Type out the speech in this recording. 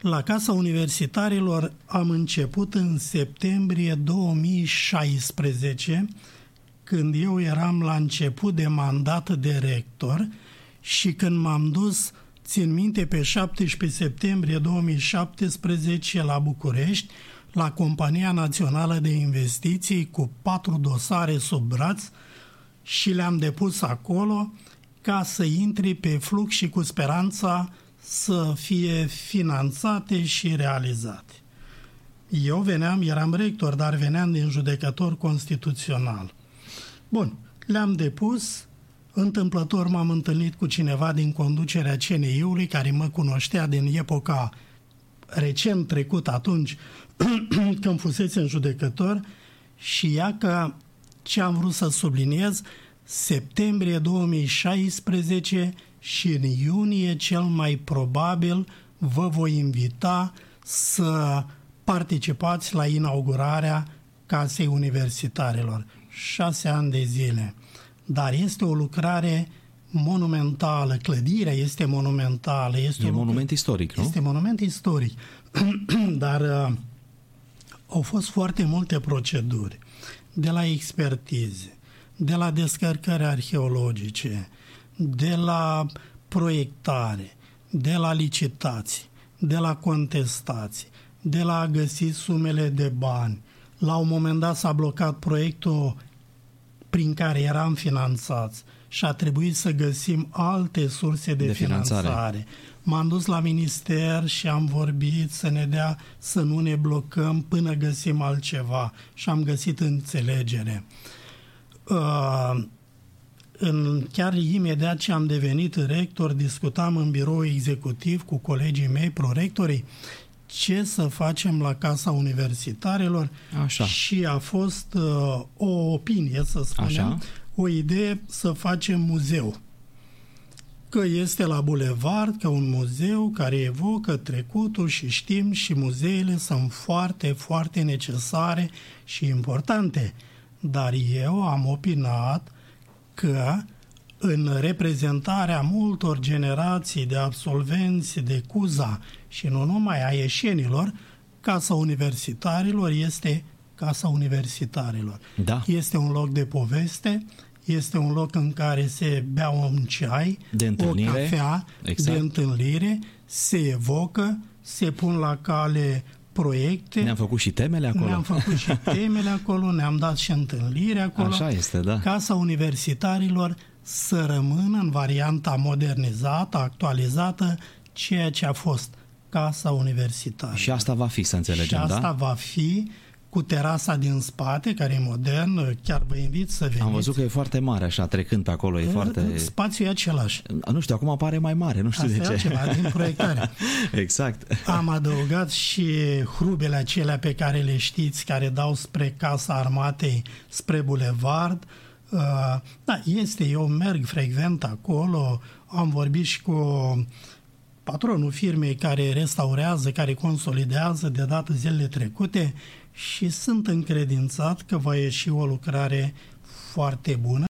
La Casa Universitarilor am început în septembrie 2016, când eu eram la început de mandat de rector și când m-am dus, țin minte, pe 17 septembrie 2017 la București, la Compania Națională de Investiții, cu 4 dosare sub braț și le-am depus acolo ca să intri pe flux și cu speranța să fie finanțate și realizate. Eu eram rector, dar veneam din judecător constituțional. Bun, le-am depus, întâmplător m-am întâlnit cu cineva din conducerea CNI-ului care mă cunoștea din epoca recent trecut atunci când fusese în judecător și ia că ce am vrut să subliniez, septembrie 2016 și în iunie cel mai probabil vă voi invita să participați la inaugurarea Casei Universitarilor. 6 ani de zile. Dar este o lucrare monumentală, clădirea este monumentală. E monument istoric, nu? Este monument istoric. Dar au fost foarte multe proceduri, de la expertize, de la descărcări arheologice, de la proiectare, de la licitații, de la contestații, de la a găsi sumele de bani. La un moment dat s-a blocat proiectul prin care eram finanțați și a trebuit să găsim alte surse de finanțare. M-am dus la minister și am vorbit să ne dea să nu ne blocăm până găsim altceva și am găsit înțelegere. Chiar imediat ce am devenit rector, discutam în birou executiv cu colegii mei, prorectorii, ce să facem la Casa Universitarilor. Așa. Și a fost o opinie, să spunem, așa, o idee să facem muzeu. Că este la bulevard, că un muzeu care evocă trecutul și știm și muzeele sunt foarte, foarte necesare și importante. Dar eu am opinat că în reprezentarea multor generații de absolvenți de CUZA și nu numai a ieșenilor, Casa Universitarilor este Casa Universitarilor. Da. Este un loc de poveste, este un loc în care se bea un ceai, o cafea, exact, de întâlnire, se evocă, se pun la cale proiecte. Ne-am făcut și temele acolo. Ne-am dat și întâlniri acolo. Așa este, da. Casa Universitarilor să rămână în varianta modernizată, actualizată, ceea ce a fost Casa Universitarilor. Și asta va fi, să înțelegem, da? Și asta va fi, cu terasa din spate, care e modern, chiar vă invit să veniți. Am văzut că e foarte mare, așa, trecând pe acolo, e foarte... Spațiul e același. Nu știu, acum apare mai mare, nu știu asta de ce. Asta e altceva, din proiectare. Exact. Am adăugat și hrubele acelea pe care le știți, care dau spre Casa Armatei, spre bulevard. Da, eu merg frecvent acolo, am vorbit și cu patronul firmei care restaurează, care consolidează de dată zilele trecute și sunt încredințat că va ieși o lucrare foarte bună.